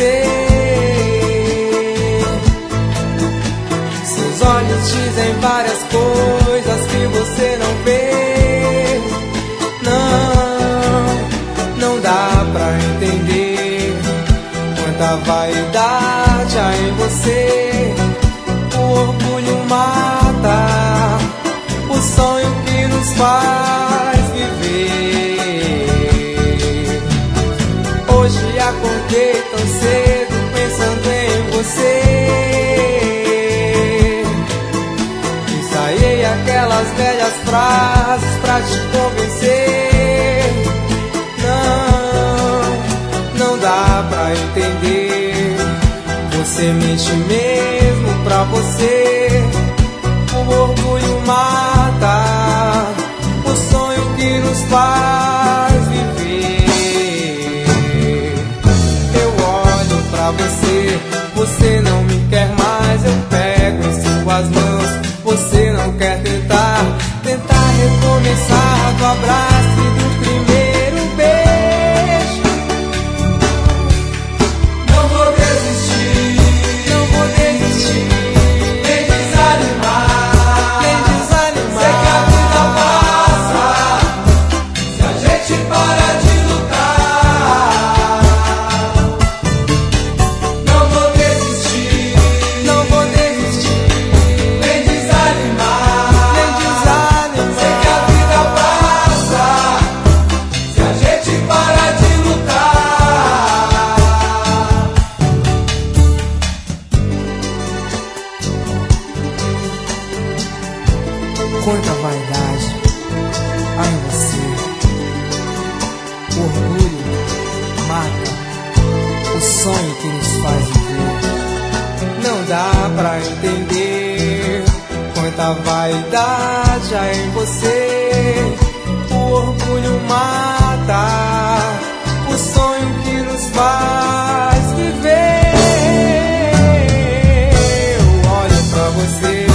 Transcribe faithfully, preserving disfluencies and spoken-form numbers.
você. Seus olhos dizem várias coisas que você não vê. Não, não dá pra entender quanta vaidade há em você. O orgulho mata o sonho que nos faz viver. Hoje acordei tão cedo pensando em você. Ensaiei aquelas velhas frases pra te convencer. Não, não dá pra entender. Você mente mesmo pra você. O orgulho mata o sonho que nos faz viver. Eu olho pra você, você não me quer mais. Eu pego em suas mãos, você não quer tentar. Tentar recomeçar do abraço e do primeiro beijo. Não vou desistir, não vou desistir, nem desanimar, nem desanimar. sei que a vida passa se a gente para de lutar. Não vou desistir, Não vou desistir, nem desanimar, nem desanimar. sei que a vida passa se a gente para de lutar. Quanta vaidade há em você. O orgulho mata o sonho que nos faz viver. Não dá pra entender quanta vaidade há em você. O orgulho mata o sonho que nos faz viver. Eu olho pra você,